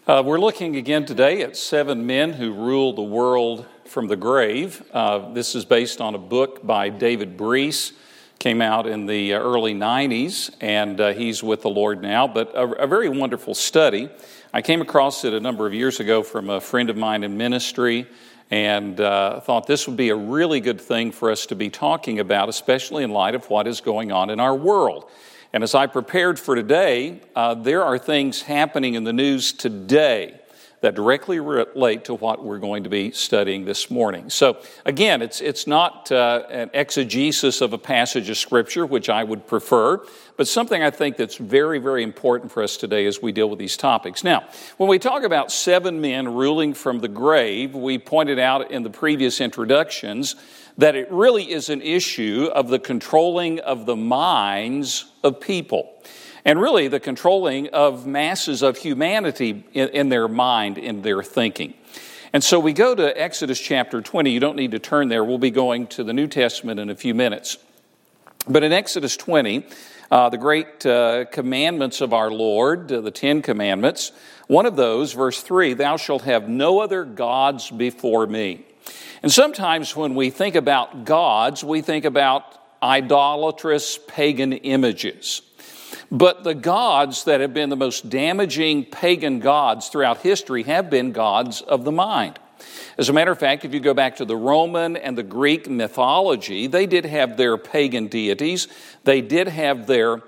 We're looking again today at 7 men who ruled the world from the grave. This is based on a book by David Breese. Came out in the early 90s, and he's with the Lord now, but a very wonderful study. I came across it a number of years ago from a friend of mine in ministry, and thought this would be a really good thing for us to be talking about, especially in light of what is going on in our world. And as I prepared for today, there are things happening in the news today that directly relate to what we're going to be studying this morning. So again, it's not an exegesis of a passage of Scripture, which I would prefer, but something I think that's very, very important for us today as we deal with these topics. Now, when we talk about 7 men ruling from the grave, we pointed out in the previous introductions that it really is an issue of the controlling of the minds of people. And really the controlling of masses of humanity in their mind, in their thinking. And so we go to Exodus chapter 20. You don't need to turn there. We'll be going to the New Testament in a few minutes. But in Exodus 20, the great commandments of our Lord, the 10 commandments, one of those, verse 3, thou shalt have no other gods before me. And sometimes when we think about gods, we think about idolatrous pagan images. But the gods that have been the most damaging pagan gods throughout history have been gods of the mind. As a matter of fact, if you go back to the Roman and the Greek mythology, they did have their pagan deities. They did have their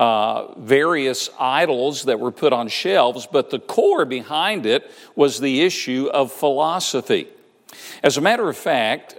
various idols that were put on shelves, but the core behind it was the issue of philosophy. As a matter of fact,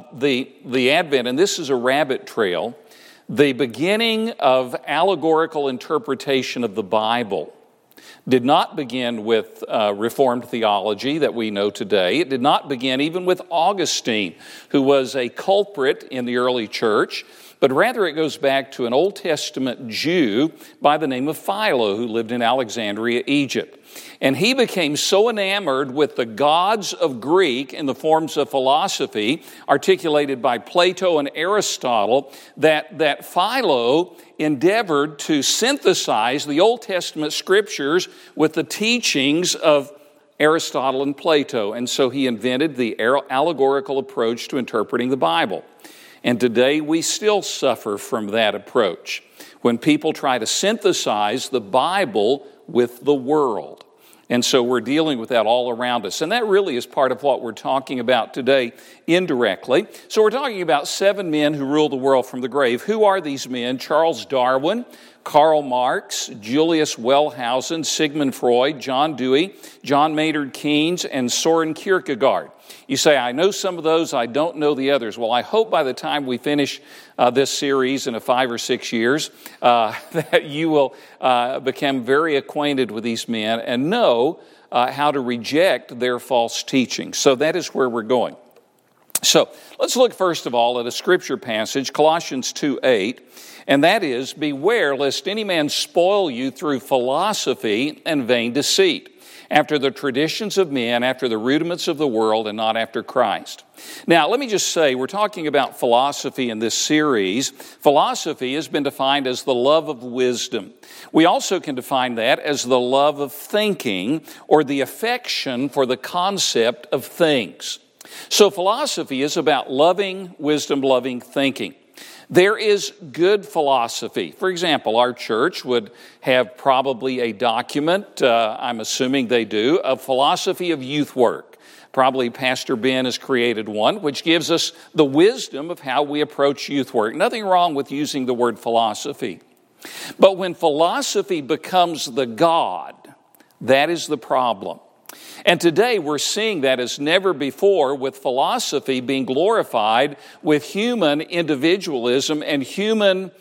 the advent, and this is a rabbit trail, the beginning of allegorical interpretation of the Bible did not begin with Reformed theology that we know today. It did not begin even with Augustine, who was a culprit in the early church, but rather it goes back to an Old Testament Jew by the name of Philo, who lived in Alexandria, Egypt. And he became so enamored with the gods of Greek in the forms of philosophy articulated by Plato and Aristotle that Philo endeavored to synthesize the Old Testament scriptures with the teachings of Aristotle and Plato. And so he invented the allegorical approach to interpreting the Bible. And today we still suffer from that approach when people try to synthesize the Bible with the world. And so we're dealing with that all around us. And that really is part of what we're talking about today indirectly. So we're talking about 7 men who ruled the world from the grave. Who are these men? Charles Darwin, Karl Marx, Julius Wellhausen, Sigmund Freud, John Dewey, John Maynard Keynes, and Soren Kierkegaard. You say, I know some of those, I don't know the others. Well, I hope by the time we finish this series in 5 or 6 years, that you will become very acquainted with these men and know how to reject their false teaching. So that is where we're going. So let's look first of all at a scripture passage, Colossians 2:8, and that is, beware lest any man spoil you through philosophy and vain deceit, after the traditions of men, after the rudiments of the world, and not after Christ. Now, let me just say, we're talking about philosophy in this series. Philosophy has been defined as the love of wisdom. We also can define that as the love of thinking, or the affection for the concept of things. So philosophy is about loving wisdom, loving thinking. There is good philosophy. For example, our church would have probably a document, I'm assuming they do, of philosophy of youth work. Probably Pastor Ben has created one, which gives us the wisdom of how we approach youth work. Nothing wrong with using the word philosophy. But when philosophy becomes the God, that is the problem. And today we're seeing that as never before, with philosophy being glorified with human individualism and human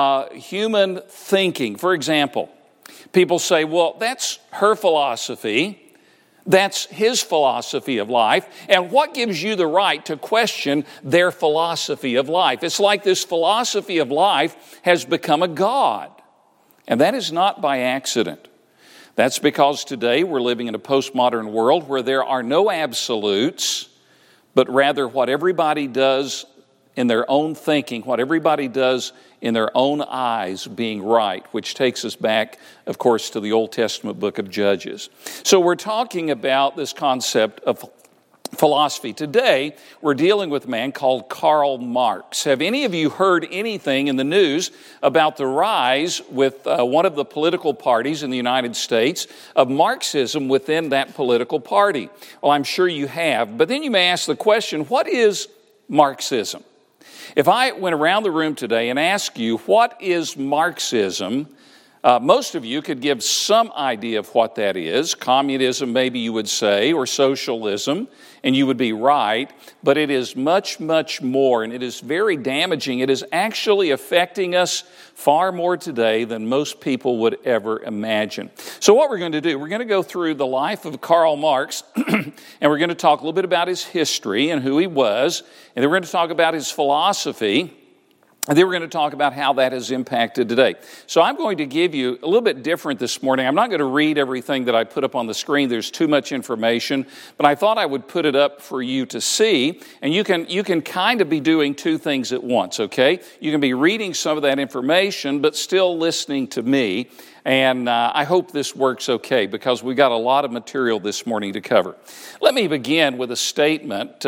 thinking. For example, people say, well, that's her philosophy. That's his philosophy of life. And what gives you the right to question their philosophy of life? It's like this philosophy of life has become a god. And that is not by accident. That's because today we're living in a postmodern world where there are no absolutes, but rather what everybody does in their own thinking, what everybody does in their own eyes being right, which takes us back, of course, to the Old Testament book of Judges. So we're talking about this concept of philosophy. Today, we're dealing with a man called Karl Marx. Have any of you heard anything in the news about the rise with one of the political parties in the United States of Marxism within that political party? Well, I'm sure you have. But then you may ask the question, what is Marxism? If I went around the room today and asked you, what is Marxism? Most of you could give some idea of what that is. Communism, maybe you would say, or socialism, and you would be right. But it is much, much more, and it is very damaging. It is actually affecting us far more today than most people would ever imagine. So what we're going to do, we're going to go through the life of Karl Marx, and we're going to talk a little bit about his history and who he was, and then we're going to talk about his philosophy. And then we're going to talk about how that has impacted today. So I'm going to give you a little bit different this morning. I'm not going to read everything that I put up on the screen. There's too much information. But I thought I would put it up for you to see. And you can kind of be doing two things at once, okay? You can be reading some of that information, but still listening to me. And I hope this works okay, because we got a lot of material this morning to cover. Let me begin with a statement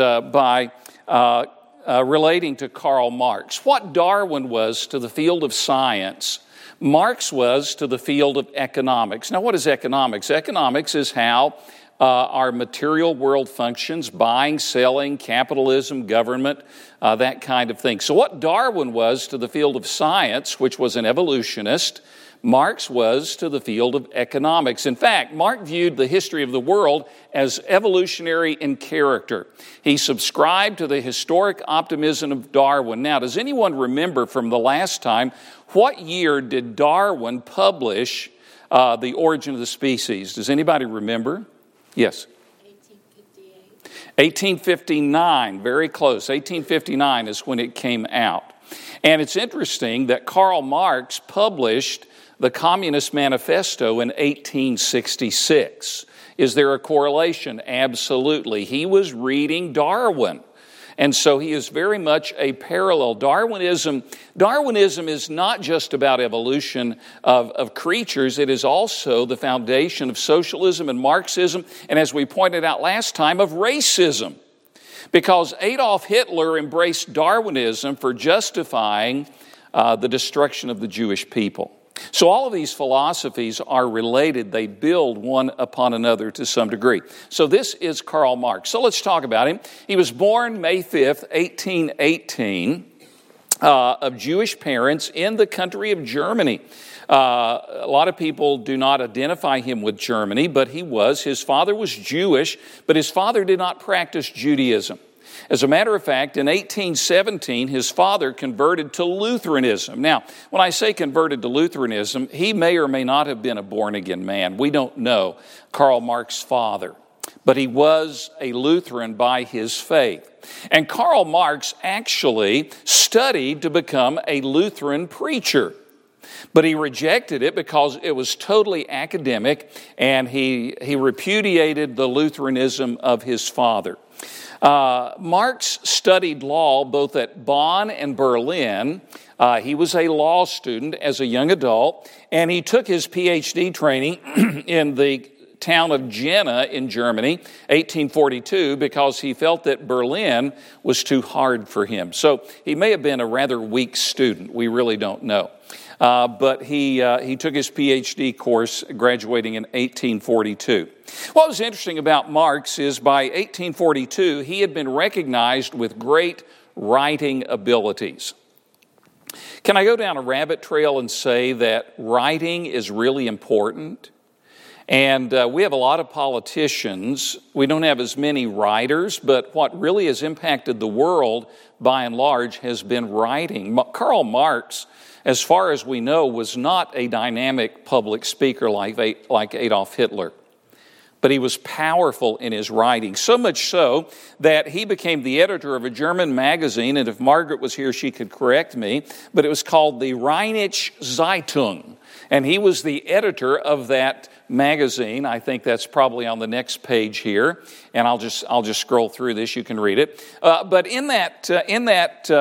relating to Karl Marx. What Darwin was to the field of science, Marx was to the field of economics. Now, what is economics? Economics is how our material world functions: buying, selling, capitalism, government, that kind of thing. So what Darwin was to the field of science, which was an evolutionist, Marx was to the field of economics. In fact, Marx viewed the history of the world as evolutionary in character. He subscribed to the historic optimism of Darwin. Now, does anyone remember from the last time, what year did Darwin publish The Origin of the Species? Does anybody remember? Yes. 1859, very close. 1859 is when it came out. And it's interesting that Karl Marx published the Communist Manifesto in 1866. Is there a correlation? Absolutely. He was reading Darwin. And so he is very much a parallel. Darwinism is not just about evolution of creatures. It is also the foundation of socialism and Marxism, and as we pointed out last time, of racism. Because Adolf Hitler embraced Darwinism for justifying the destruction of the Jewish people. So all of these philosophies are related. They build one upon another to some degree. So this is Karl Marx. So let's talk about him. He was born May 5th, 1818, of Jewish parents in the country of Germany. A lot of people do not identify him with Germany, but he was. His father was Jewish, but his father did not practice Judaism. As a matter of fact, in 1817, his father converted to Lutheranism. Now, when I say converted to Lutheranism, he may or may not have been a born-again man. We don't know Karl Marx's father, but he was a Lutheran by his faith. And Karl Marx actually studied to become a Lutheran preacher. But he rejected it because it was totally academic, and he repudiated the Lutheranism of his father. Marx studied law both at Bonn and Berlin. He was a law student as a young adult, and he took his PhD training in the town of Jena in Germany, 1842, because he felt that Berlin was too hard for him. So he may have been a rather weak student. We really don't know. But he took his PhD course, graduating in 1842. What was interesting about Marx is by 1842, he had been recognized with great writing abilities. Can I go down a rabbit trail and say that writing is really important? And we have a lot of politicians. We don't have as many writers, but what really has impacted the world, by and large, has been writing. Karl Marx, as far as we know, was not a dynamic public speaker like Adolf Hitler. But he was powerful in his writing, so much so that he became the editor of a German magazine, and if Margaret was here, she could correct me, but it was called the Rheinische Zeitung, and he was the editor of that magazine. I think that's probably on the next page here, and I'll just scroll through this. You can read it. But in that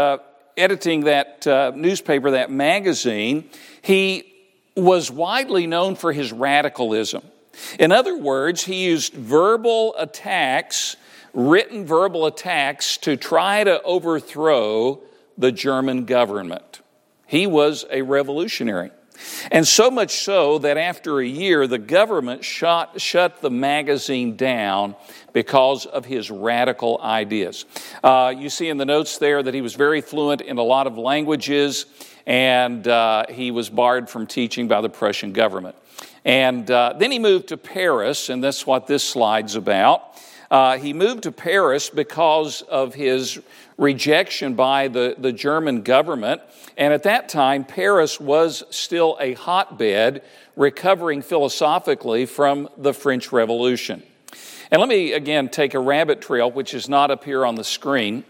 editing that newspaper, that magazine, he was widely known for his radicalism. In other words, he used verbal attacks, written verbal attacks, to try to overthrow the German government. He was a revolutionary. And so much so that after a year, the government shut the magazine down because of his radical ideas. You see in the notes there that he was very fluent in a lot of languages, and he was barred from teaching by the Prussian government. And then he moved to Paris, and that's what this slide's about. He moved to Paris because of his rejection by the German government. And at that time, Paris was still a hotbed, recovering philosophically from the French Revolution. And let me again take a rabbit trail, which is not up here on the screen.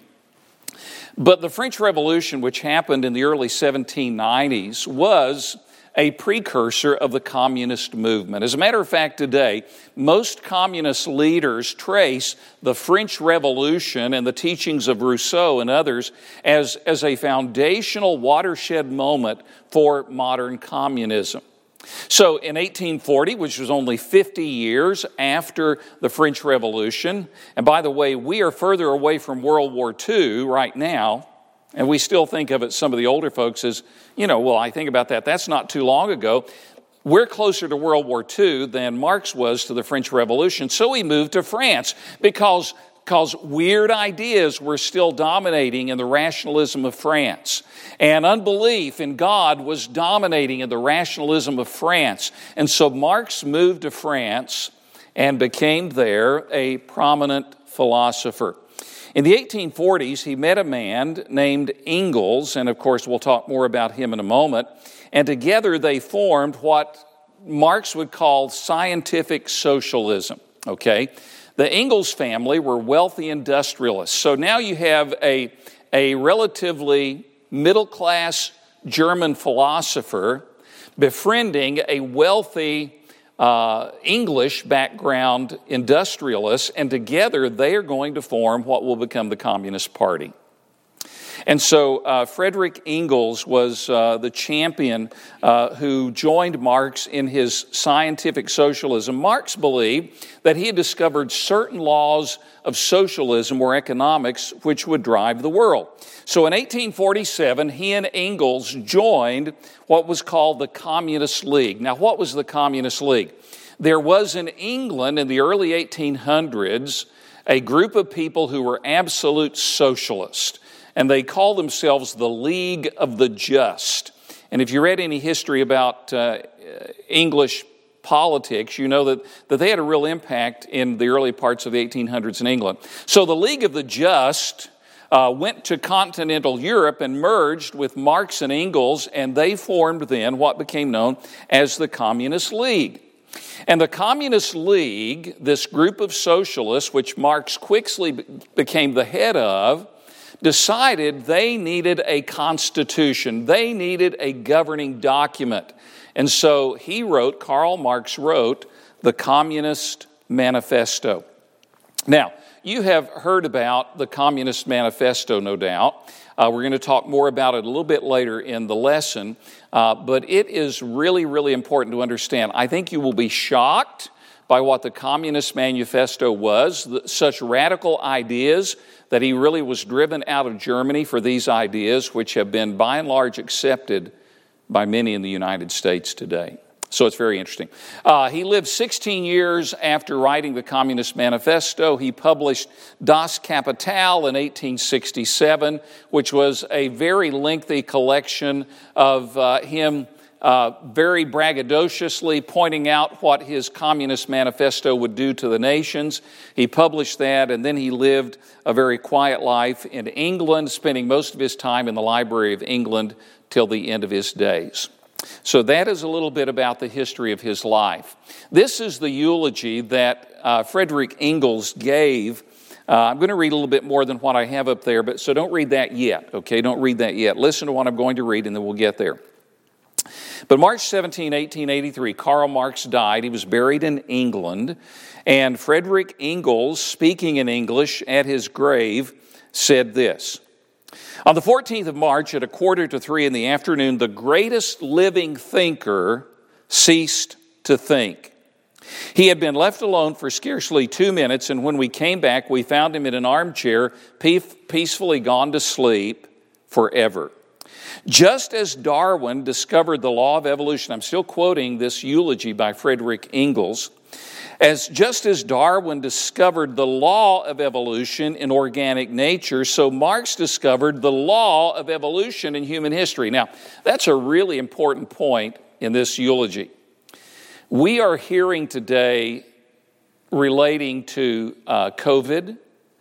But the French Revolution, which happened in the early 1790s, was a precursor of the communist movement. As a matter of fact, today, most communist leaders trace the French Revolution and the teachings of Rousseau and others as a foundational watershed moment for modern communism. So in 1840, which was only 50 years after the French Revolution, and by the way, we are further away from World War II right now, and we still think of it, some of the older folks, as, well, I think about that. That's not too long ago. We're closer to World War II than Marx was to the French Revolution. So he moved to France because weird ideas were still dominating in the rationalism of France. And unbelief in God was dominating in the rationalism of France. And so Marx moved to France and became there a prominent philosopher. In the 1840s, he met a man named Engels, and of course we'll talk more about him in a moment, and together they formed what Marx would call scientific socialism, okay? The Engels family were wealthy industrialists, so now you have a relatively middle-class German philosopher befriending a wealthy English background industrialists, and together they are going to form what will become the Communist Party. And so Friedrich Engels was the champion who joined Marx in his scientific socialism. Marx believed that he had discovered certain laws of socialism or economics which would drive the world. So in 1847, he and Engels joined what was called the Communist League. Now, what was the Communist League? There was in England in the early 1800s a group of people who were absolute socialists, and they called themselves the League of the Just. And if you read any history about English politics, you know that they had a real impact in the early parts of the 1800s in England. So the League of the Just went to continental Europe and merged with Marx and Engels, and they formed then what became known as the Communist League. And the Communist League, this group of socialists, which Marx quickly became the head of, decided they needed a constitution. They needed a governing document. And so Karl Marx wrote the Communist Manifesto. Now, you have heard about the Communist Manifesto, no doubt. We're going to talk more about it a little bit later in the lesson, but it is really, really important to understand. I think you will be shocked by what the Communist Manifesto was, such radical ideas that he really was driven out of Germany for these ideas, which have been by and large accepted by many in the United States today. So it's very interesting. He lived 16 years after writing the Communist Manifesto. He published Das Kapital in 1867, which was a very lengthy collection of him very braggadociously pointing out what his Communist Manifesto would do to the nations. He published that, and then he lived a very quiet life in England, spending most of his time in the Library of England till the end of his days. So that is a little bit about the history of his life. This is the eulogy that Friedrich Engels gave. I'm going to read a little bit more than what I have up there, so don't read that yet, okay? Don't read that yet. Listen to what I'm going to read, and then we'll get there. But March 17, 1883, Karl Marx died. He was buried in England, and Friedrich Engels, speaking in English at his grave, said this: On the 14th of March at 2:45 in the afternoon, the greatest living thinker ceased to think. He had been left alone for scarcely 2 minutes, and when we came back, we found him in an armchair, peacefully gone to sleep forever. Just as Darwin discovered the law of evolution, I'm still quoting this eulogy by Frederick Engels, just as Darwin discovered the law of evolution in organic nature, so Marx discovered the law of evolution in human history. Now, that's a really important point in this eulogy. We are hearing today, relating to COVID,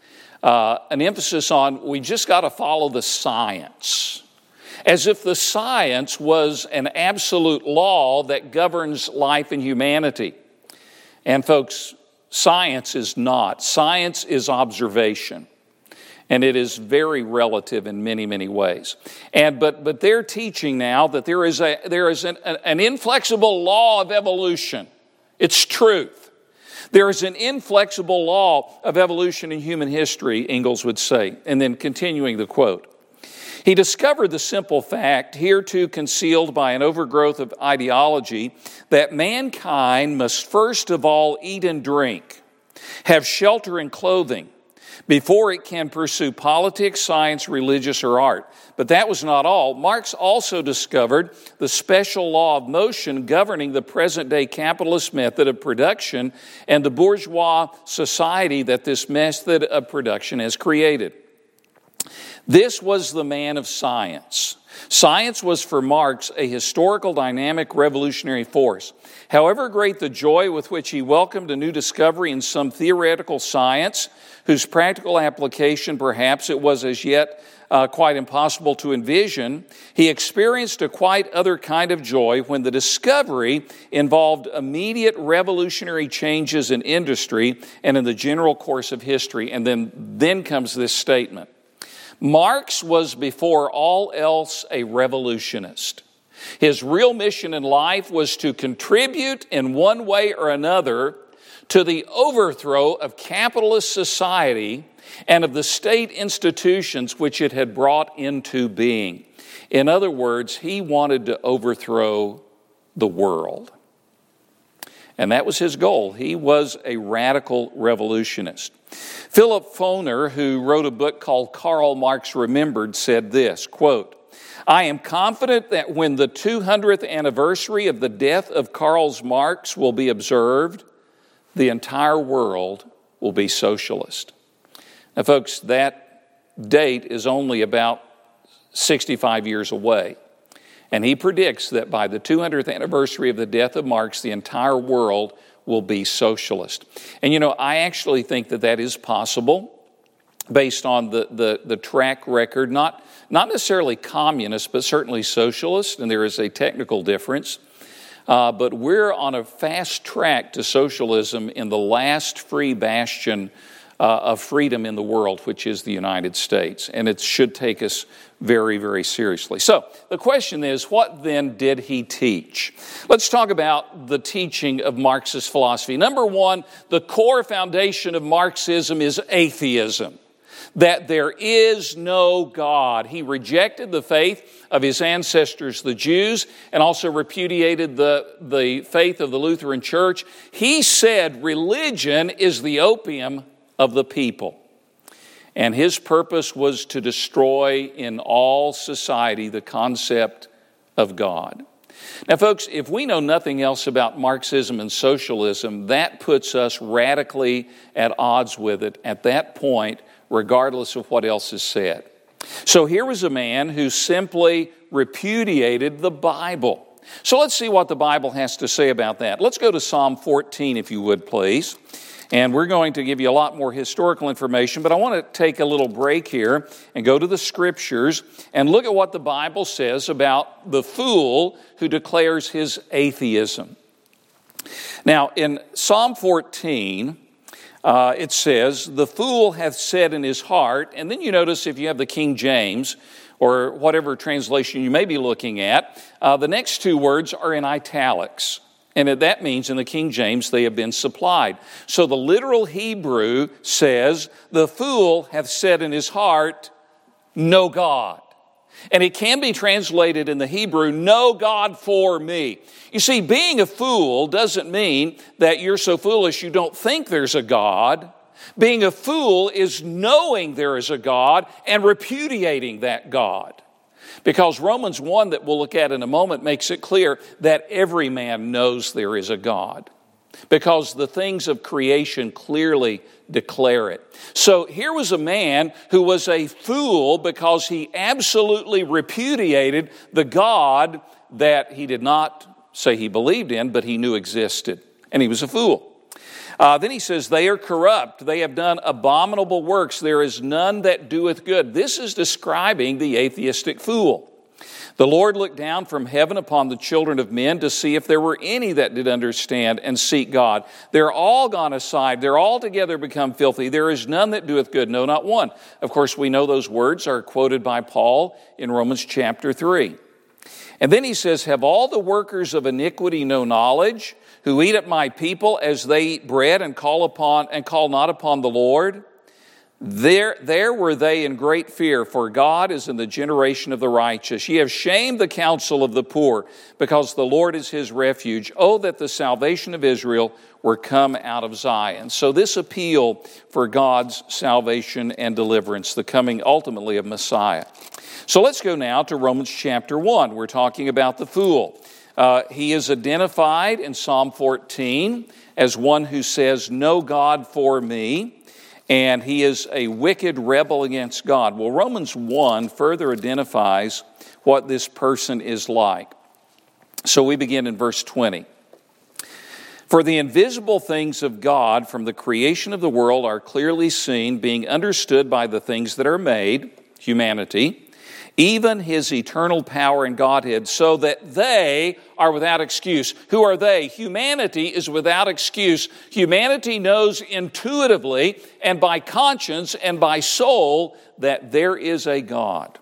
an emphasis on we just got to follow the science, as if the science was an absolute law that governs life and humanity. And folks, science is not. Science is observation. And it is very relative in many, many ways. But they're teaching now that there is an inflexible law of evolution. It's truth. There is an inflexible law of evolution in human history, Engels would say. And then continuing the quote. He discovered the simple fact, hereto concealed by an overgrowth of ideology, that mankind must first of all eat and drink, have shelter and clothing, before it can pursue politics, science, religious, or art. But that was not all. Marx also discovered the special law of motion governing the present-day capitalist method of production and the bourgeois society that this method of production has created. This was the man of science. Science was for Marx a historical, dynamic, revolutionary force. However great the joy with which he welcomed a new discovery in some theoretical science, whose practical application perhaps it was as yet quite impossible to envision, he experienced a quite other kind of joy when the discovery involved immediate revolutionary changes in industry and in the general course of history. And then comes this statement. Marx was before all else a revolutionist. His real mission in life was to contribute in one way or another to the overthrow of capitalist society and of the state institutions which it had brought into being. In other words, he wanted to overthrow the world. And that was his goal. He was a radical revolutionist. Philip Foner, who wrote a book called Karl Marx Remembered, said this, quote, I am confident that when the 200th anniversary of the death of Karl Marx will be observed, the entire world will be socialist. Now, folks, that date is only about 65 years away. And he predicts that by the 200th anniversary of the death of Marx, the entire world will be socialist. And I actually think that is possible based on the track record, not necessarily communist, but certainly socialist, and there is a technical difference. But we're on a fast track to socialism in the last free bastion of freedom in the world, which is the United States. And it should take us very, very seriously. So the question is, what then did he teach? Let's talk about the teaching of Marxist philosophy. Number one, the core foundation of Marxism is atheism, that there is no God. He rejected the faith of his ancestors, the Jews, and also repudiated the faith of the Lutheran Church. He said religion is the opium of the people. And his purpose was to destroy in all society the concept of God. Now, folks, if we know nothing else about Marxism and socialism, that puts us radically at odds with it at that point, regardless of what else is said. So here was a man who simply repudiated the Bible. So let's see what the Bible has to say about that. Let's go to Psalm 14, if you would, please. And we're going to give you a lot more historical information, but I want to take a little break here and go to the Scriptures and look at what the Bible says about the fool who declares his atheism. Now, in Psalm 14, it says, the fool hath said in his heart, and then you notice if you have the King James, or whatever translation you may be looking at, the next two words are in italics. And that means in the King James they have been supplied. So the literal Hebrew says, the fool hath said in his heart, no God. And it can be translated in the Hebrew, no God for me. You see, being a fool doesn't mean that you're so foolish you don't think there's a God. Being a fool is knowing there is a God and repudiating that God. Because Romans 1 that we'll look at in a moment makes it clear that every man knows there is a God. Because the things of creation clearly declare it. So here was a man who was a fool because he absolutely repudiated the God that he did not say he believed in, but he knew existed. And he was a fool. Then he says, they are corrupt. They have done abominable works. There is none that doeth good. This is describing the atheistic fool. The Lord looked down from heaven upon the children of men to see if there were any that did understand and seek God. They're all gone aside. They're all together become filthy. There is none that doeth good, no, not one. Of course, we know those words are quoted by Paul in Romans chapter 3. And then he says, have all the workers of iniquity no knowledge, who eat at my people as they eat bread and call not upon the Lord? There were they in great fear, for God is in the generation of the righteous. Ye have shamed the counsel of the poor, because the Lord is his refuge. Oh, that the salvation of Israel were come out of Zion. So this appeal for God's salvation and deliverance, the coming ultimately of Messiah. So let's go now to Romans chapter 1. We're talking about the fool. He is identified in Psalm 14 as one who says, no God for me, and he is a wicked rebel against God. Well, Romans 1 further identifies what this person is like. So we begin in verse 20. For the invisible things of God from the creation of the world are clearly seen, being understood by the things that are made, humanity, even his eternal power and Godhead, so that they are without excuse. Who are they? Humanity is without excuse. Humanity knows intuitively and by conscience and by soul that there is a God.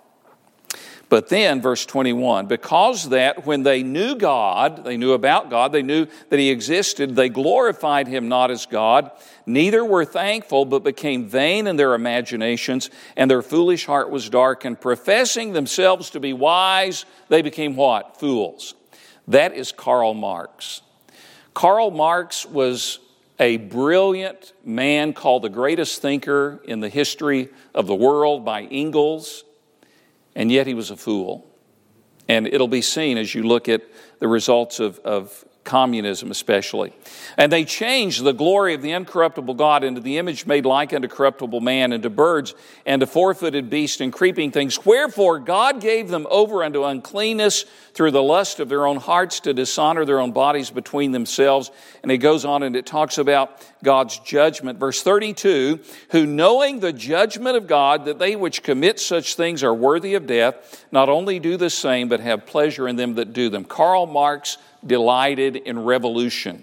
But then, verse 21, because that when they knew God, they knew about God, they knew that he existed, they glorified him not as God, neither were thankful, but became vain in their imaginations, and their foolish heart was darkened. Professing themselves to be wise, they became what? Fools. That is Karl Marx. Karl Marx was a brilliant man called the greatest thinker in the history of the world by Engels. And yet he was a fool. And it'll be seen as you look at the results of communism especially. And they changed the glory of the incorruptible God into the image made like unto corruptible man, and to birds, and to four-footed beasts, and creeping things. Wherefore God gave them over unto uncleanness through the lust of their own hearts, to dishonor their own bodies between themselves. And it goes on and it talks about God's judgment. Verse 32, who knowing the judgment of God, that they which commit such things are worthy of death, not only do the same, but have pleasure in them that do them. Karl Marx delighted in revolution.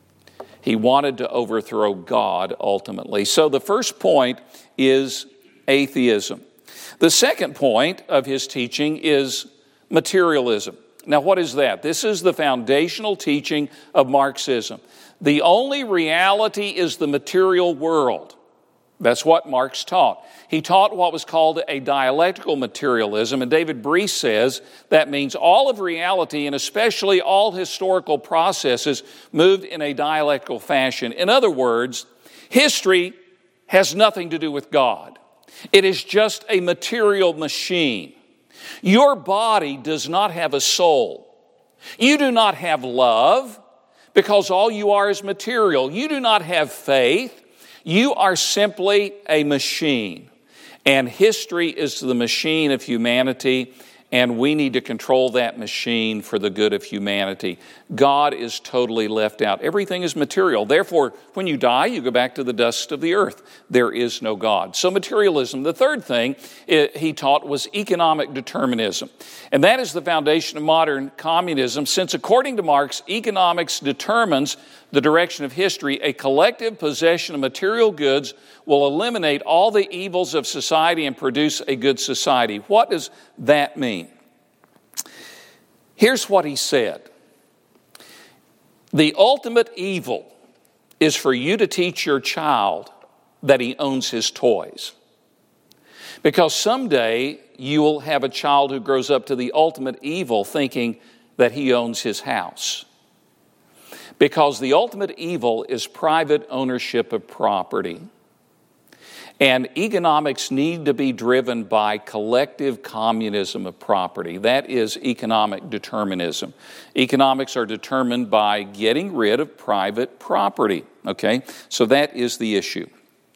He wanted to overthrow God ultimately. So the first point is atheism. The second point of his teaching is materialism. Now, what is that? This is the foundational teaching of Marxism. The only reality is the material world. That's what Marx taught. He taught what was called a dialectical materialism, and David Breese says that means all of reality, and especially all historical processes, moved in a dialectical fashion. In other words, history has nothing to do with God. It is just a material machine. Your body does not have a soul. You do not have love, because all you are is material. You do not have faith. You are simply a machine. And history is the machine of humanity, and we need to control that machine for the good of humanity. God is totally left out. Everything is material. Therefore, when you die, you go back to the dust of the earth. There is no God. So materialism. The third thing he taught was economic determinism. And that is the foundation of modern communism, since according to Marx, economics determines the direction of history. A collective possession of material goods will eliminate all the evils of society and produce a good society. What does that mean? Here's what he said. The ultimate evil is for you to teach your child that he owns his toys. Because someday you will have a child who grows up to the ultimate evil thinking that he owns his house. Because the ultimate evil is private ownership of property. And economics need to be driven by collective communism of property. That is economic determinism. Economics are determined by getting rid of private property. Okay, so that is the issue.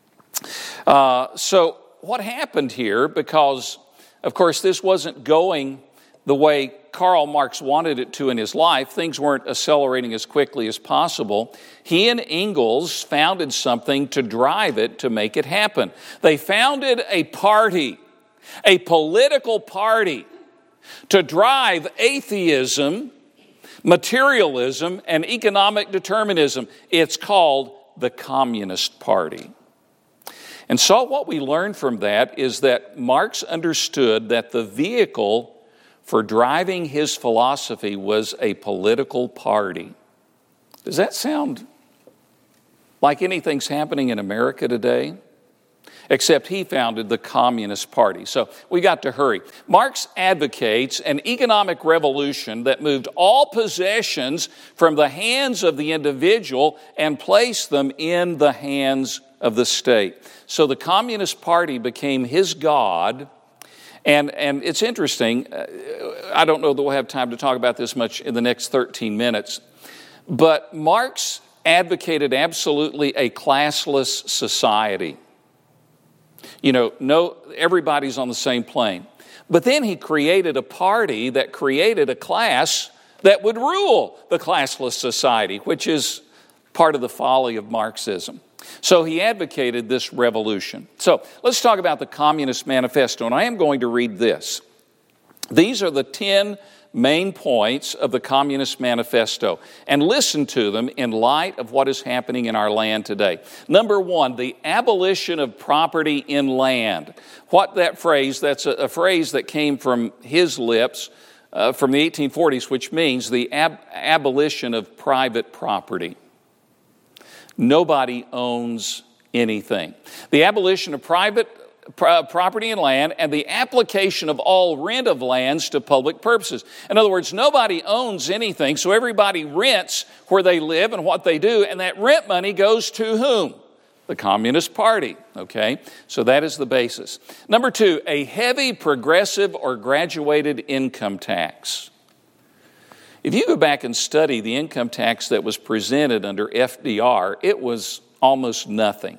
So what happened here, because of course this wasn't going the way Karl Marx wanted it to in his life, things weren't accelerating as quickly as possible. He and Engels founded something to drive it, to make it happen. They founded a party, a political party, to drive atheism, materialism, and economic determinism. It's called the Communist Party. And so what we learn from that is that Marx understood that the vehicle for driving his philosophy was a political party. Does that sound like anything's happening in America today? Except he founded the Communist Party. So we got to hurry. Marx advocates an economic revolution that moved all possessions from the hands of the individual and placed them in the hands of the state. So the Communist Party became his God. And it's interesting, I don't know that we'll have time to talk about this much in the next 13 minutes, but Marx advocated absolutely a classless society. You know, everybody's on the same plane. But then he created a party that created a class that would rule the classless society, which is part of the folly of Marxism. So he advocated this revolution. So let's talk about the Communist Manifesto, and I am going to read this. These are the 10 main points of the Communist Manifesto, and listen to them in light of what is happening in our land today. Number 1, the abolition of property in land. What that phrase, that's a phrase that came from his lips from the 1840s, which means the abolition of private property. Nobody owns anything. The abolition of private property and land, and the application of all rent of lands to public purposes. In other words, nobody owns anything, so everybody rents where they live and what they do, and that rent money goes to whom? The Communist Party, okay? So that is the basis. Number 2, a heavy progressive or graduated income tax. If you go back and study the income tax that was presented under FDR, it was almost nothing.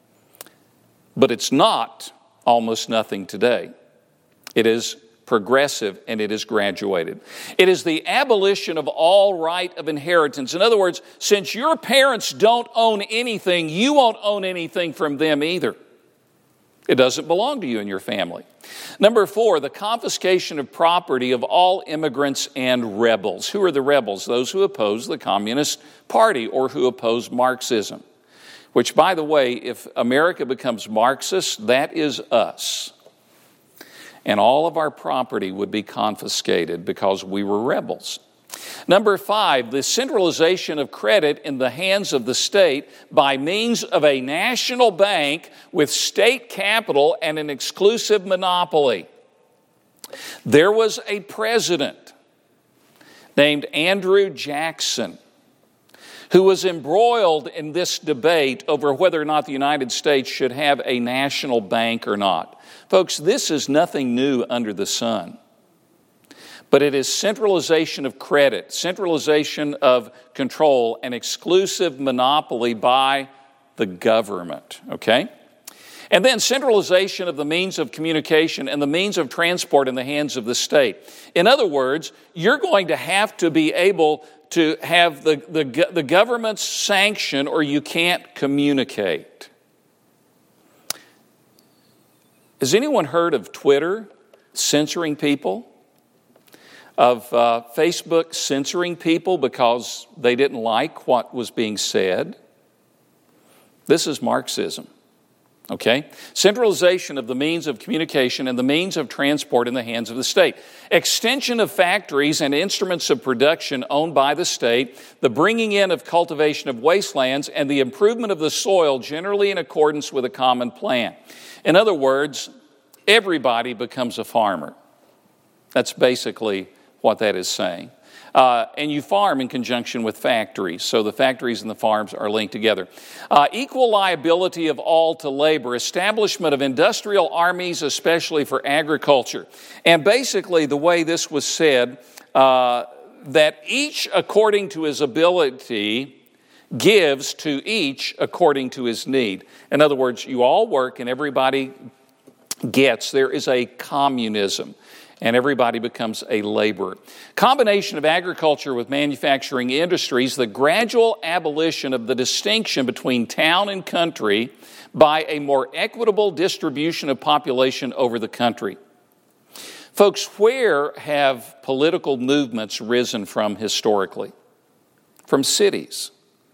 But it's not almost nothing today. It is progressive and it is graduated. It is the abolition of all right of inheritance. In other words, since your parents don't own anything, you won't own anything from them either. It doesn't belong to you and your family. Number 4, the confiscation of property of all immigrants and rebels. Who are the rebels? Those who oppose the Communist Party or who oppose Marxism. Which, by the way, if America becomes Marxist, that is us. And all of our property would be confiscated because we were rebels. Number 5, the centralization of credit in the hands of the state by means of a national bank with state capital and an exclusive monopoly. There was a president named Andrew Jackson who was embroiled in this debate over whether or not the United States should have a national bank or not. Folks, this is nothing new under the sun. But it is centralization of credit, centralization of control, and exclusive monopoly by the government, okay? And then centralization of the means of communication and the means of transport in the hands of the state. In other words, you're going to have to be able to have the government's sanction or you can't communicate. Has anyone heard of Twitter censoring people? Of Facebook censoring people because they didn't like what was being said? This is Marxism, okay? Centralization of the means of communication and the means of transport in the hands of the state. Extension of factories and instruments of production owned by the state, the bringing in of cultivation of wastelands, and the improvement of the soil generally in accordance with a common plan. In other words, everybody becomes a farmer. That's basically what that is saying. And you farm in conjunction with factories, so the factories and the farms are linked together. Equal liability of all to labor, establishment of industrial armies, especially for agriculture. And basically the way this was said, that each according to his ability gives to each according to his need. In other words, you all work and everybody gets. There is a communism, and everybody becomes a laborer. Combination of agriculture with manufacturing industries, the gradual abolition of the distinction between town and country by a more equitable distribution of population over the country. Folks, where have political movements risen from historically? From cities.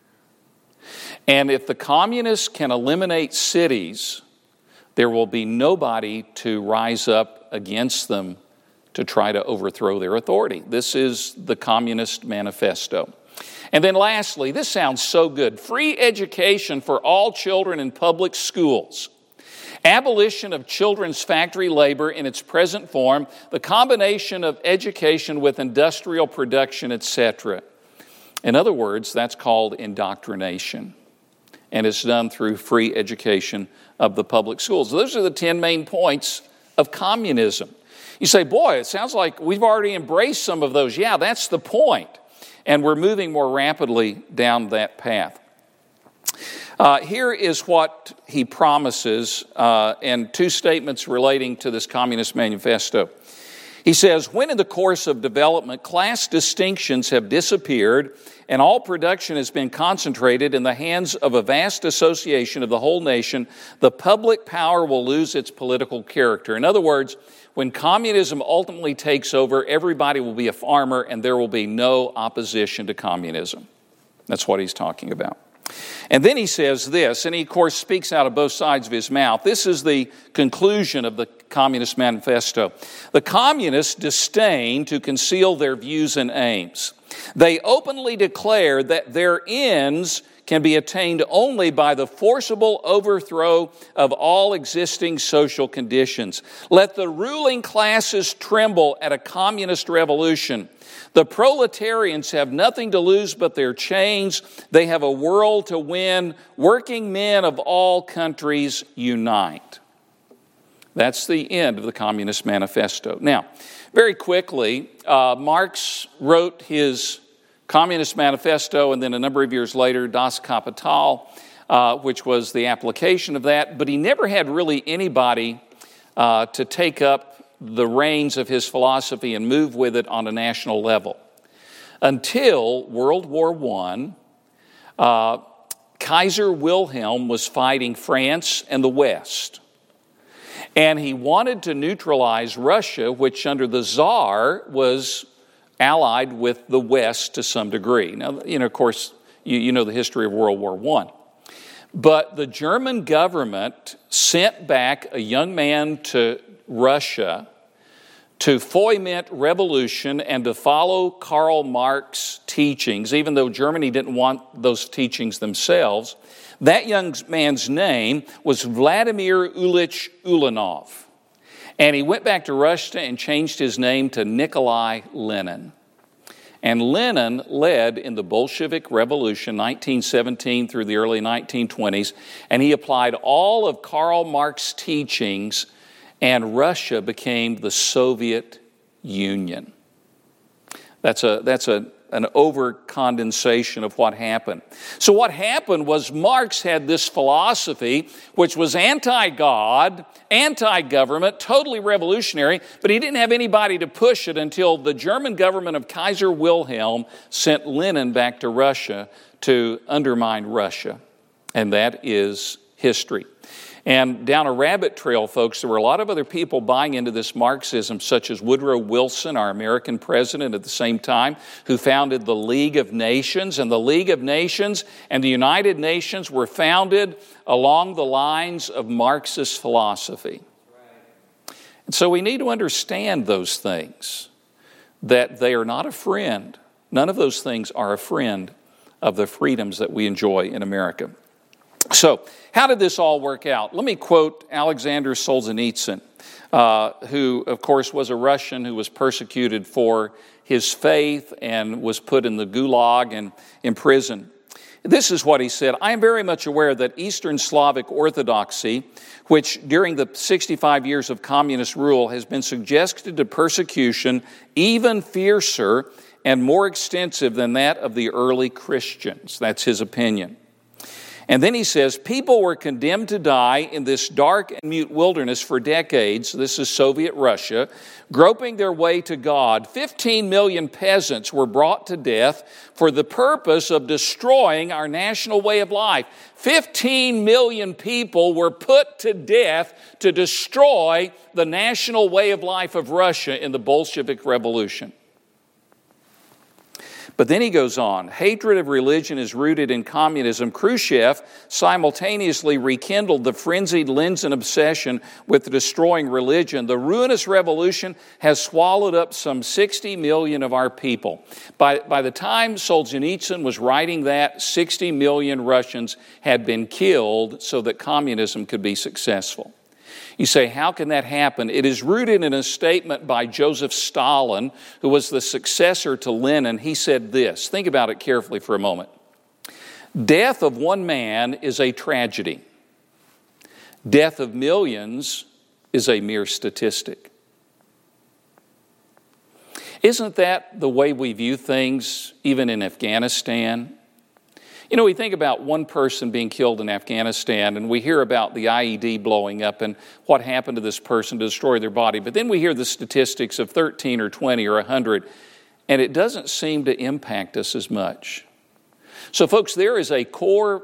And if the communists can eliminate cities, there will be nobody to rise up against them to try to overthrow their authority. This is the Communist Manifesto. And then lastly, this sounds so good, free education for all children in public schools. Abolition of children's factory labor in its present form, the combination of education with industrial production, etc. In other words, that's called indoctrination, and it's done through free education of the public schools. Those are the 10 main points of communism. You say, boy, it sounds like we've already embraced some of those. Yeah, that's the point. And we're moving more rapidly down that path. Here is what he promises, and two statements relating to this Communist Manifesto. He says, when in the course of development, class distinctions have disappeared and all production has been concentrated in the hands of a vast association of the whole nation, the public power will lose its political character. In other words, when communism ultimately takes over, everybody will be a farmer and there will be no opposition to communism. That's what he's talking about. And then he says this, and he, of course, speaks out of both sides of his mouth. This is the conclusion of the Communist Manifesto. The communists disdain to conceal their views and aims. They openly declare that their ends can be attained only by the forcible overthrow of all existing social conditions. Let the ruling classes tremble at a communist revolution. The proletarians have nothing to lose but their chains. They have a world to win. Working men of all countries unite. That's the end of the Communist Manifesto. Now, very quickly, Marx wrote his Communist Manifesto, and then a number of years later, Das Kapital, which was the application of that. But he never had really anybody to take up the reins of his philosophy and move with it on a national level. Until World War I, Kaiser Wilhelm was fighting France and the West. And he wanted to neutralize Russia, which under the Tsar was allied with the West to some degree. Now, of course, you know the history of World War I. But the German government sent back a young man to Russia to foment revolution and to follow Karl Marx's teachings, even though Germany didn't want those teachings themselves. That young man's name was Vladimir Ilyich Ulyanov. And he went back to Russia and changed his name to Nikolai Lenin. And Lenin led in the Bolshevik Revolution, 1917 through the early 1920s, and he applied all of Karl Marx's teachings, and Russia became the Soviet Union. That's an overcondensation of what happened. So what happened was Marx had this philosophy which was anti-God, anti-government, totally revolutionary, but he didn't have anybody to push it until the German government of Kaiser Wilhelm sent Lenin back to Russia to undermine Russia. And that is history. And down a rabbit trail, folks, there were a lot of other people buying into this Marxism, such as Woodrow Wilson, our American president at the same time, who founded the League of Nations. And the League of Nations and the United Nations were founded along the lines of Marxist philosophy. And so we need to understand those things, that they are not a friend. None of those things are a friend of the freedoms that we enjoy in America. So, how did this all work out? Let me quote Alexander Solzhenitsyn, who, of course, was a Russian who was persecuted for his faith and was put in the Gulag and imprisoned. This is what he said: "I am very much aware that Eastern Slavic Orthodoxy, which during the 65 years of communist rule has been subjected to persecution even fiercer and more extensive than that of the early Christians." That's his opinion. And then he says, "People were condemned to die in this dark and mute wilderness for decades," this is Soviet Russia, "groping their way to God. 15 million peasants were brought to death for the purpose of destroying our national way of life." 15 million people were put to death to destroy the national way of life of Russia in the Bolshevik Revolution. But then he goes on, "Hatred of religion is rooted in communism. Khrushchev simultaneously rekindled the frenzied Lenin obsession with destroying religion. The ruinous revolution has swallowed up some 60 million of our people." By the time Solzhenitsyn was writing that, 60 million Russians had been killed so that communism could be successful. You say, how can that happen? It is rooted in a statement by Joseph Stalin, who was the successor to Lenin. He said this, think about it carefully for a moment. "Death of one man is a tragedy. Death of millions is a mere statistic." Isn't that the way we view things even in Afghanistan? You know, we think about one person being killed in Afghanistan, and we hear about the IED blowing up and what happened to this person to destroy their body. But then we hear the statistics of 13 or 20 or 100, and it doesn't seem to impact us as much. So, folks, there is a core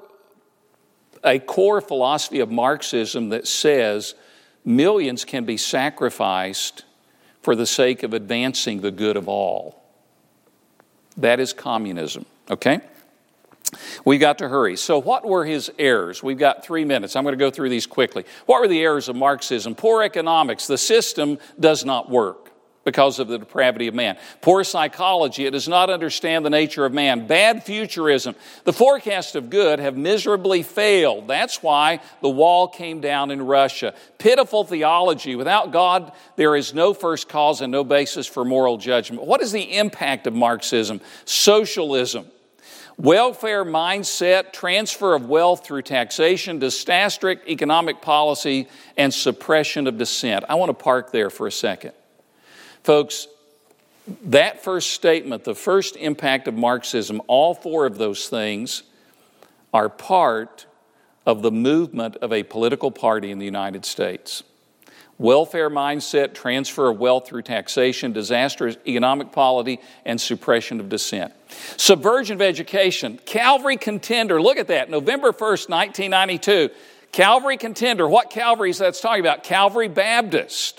philosophy of Marxism that says millions can be sacrificed for the sake of advancing the good of all. That is communism, okay? We've got to hurry. So what were his errors? We've got 3 minutes. I'm going to go through these quickly. What were the errors of Marxism? Poor economics. The system does not work because of the depravity of man. Poor psychology. It does not understand the nature of man. Bad futurism. The forecasts of good have miserably failed. That's why the wall came down in Russia. Pitiful theology. Without God, there is no first cause and no basis for moral judgment. What is the impact of Marxism? Socialism. Welfare mindset, transfer of wealth through taxation, dystopic economic policy, and suppression of dissent. I want to park there for a second. Folks, that first statement, the first impact of Marxism, all four of those things are part of the movement of a political party in the United States. Welfare mindset, transfer of wealth through taxation, disastrous economic policy, and suppression of dissent. Subversion of education. Calvary Contender, look at that, November 1st, 1992. Calvary Contender, what Calvary is that's talking about? Calvary Baptist.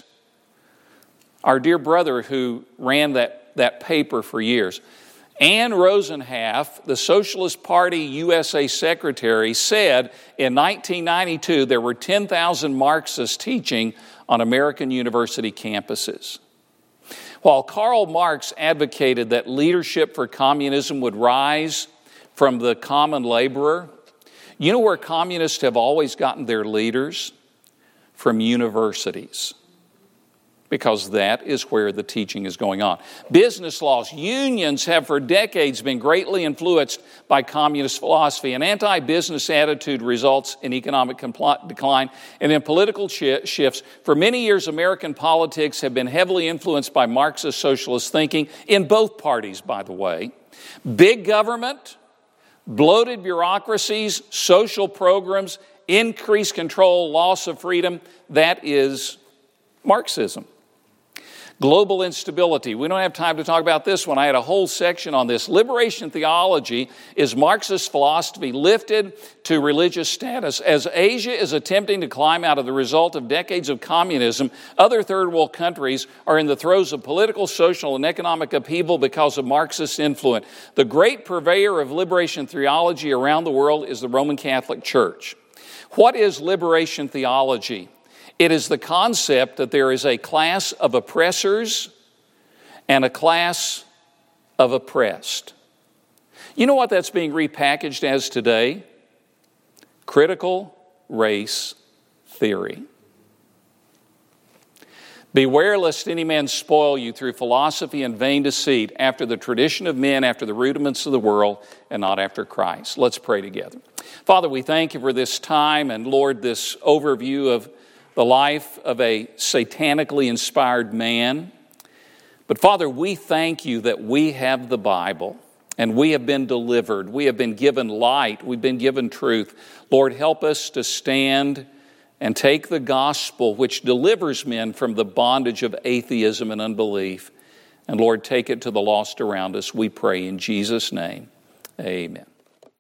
Our dear brother who ran that paper for years. Ann Rosenhalf, the Socialist Party USA secretary, said in 1992 there were 10,000 Marxists teaching on American university campuses. While Karl Marx advocated that leadership for communism would rise from the common laborer, you know where communists have always gotten their leaders? From universities. Because that is where the teaching is going on. Business laws. Unions have for decades been greatly influenced by communist philosophy. An anti-business attitude results in economic decline and in political shifts. For many years, American politics have been heavily influenced by Marxist socialist thinking, in both parties, by the way. Big government, bloated bureaucracies, social programs, increased control, loss of freedom, that is Marxism. Global instability. We don't have time to talk about this one. I had a whole section on this. Liberation theology is Marxist philosophy lifted to religious status. As Asia is attempting to climb out of the result of decades of communism, other third world countries are in the throes of political, social, and economic upheaval because of Marxist influence. The great purveyor of liberation theology around the world is the Roman Catholic Church. What is liberation theology? It is the concept that there is a class of oppressors and a class of oppressed. You know what that's being repackaged as today? critical race theory. Beware lest any man spoil you through philosophy and vain deceit, after the tradition of men, after the rudiments of the world, and not after Christ. Let's pray together. Father, we thank you for this time, and Lord, this overview of the life of a satanically inspired man. But Father, we thank you that we have the Bible, and we have been delivered. We have been given light. We've been given truth. Lord, help us to stand and take the gospel which delivers men from the bondage of atheism and unbelief. And Lord, take it to the lost around us, we pray in Jesus' name. Amen.